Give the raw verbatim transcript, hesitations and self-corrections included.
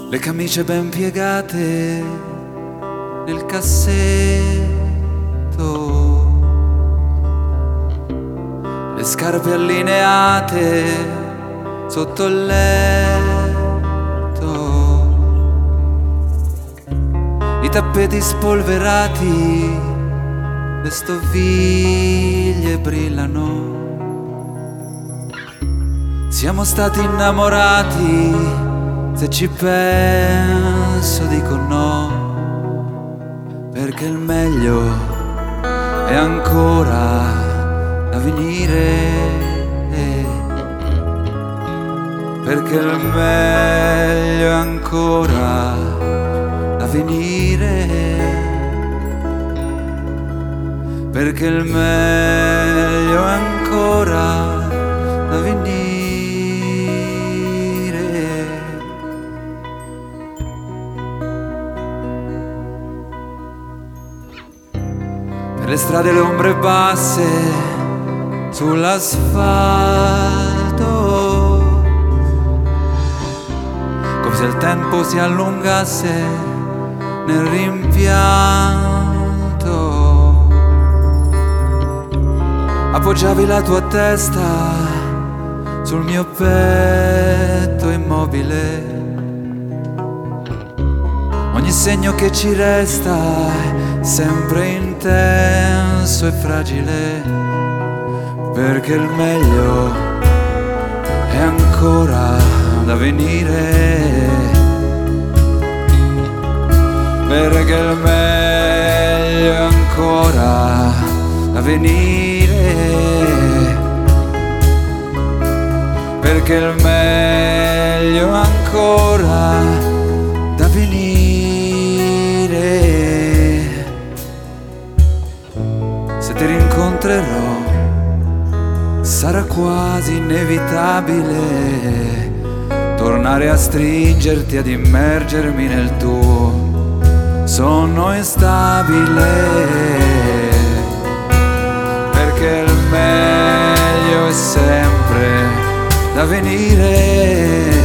le camicie ben piegate nel cassetto, le scarpe allineate sotto il letto, i tappeti spolverati, le stoviglie brillano. Siamo stati innamorati, se ci penso dico no, perché il meglio è ancora da venire, perché il meglio è ancora da venire, perché il meglio è ancora da venire. Per le strade le ombre basse sull'asfalto, come se il tempo si allungasse nel rimpianto. Appoggiavi la tua testa sul mio petto immobile, ogni segno che ci resta è sempre intenso e fragile, perché il meglio è ancora da venire, perché il meglio è ancora da venire, perché il meglio è ancora da venire. Se ti rincontrerò sarà quasi inevitabile tornare a stringerti, ad immergermi nel tuo sonno instabile, perché il meglio è sempre da venire,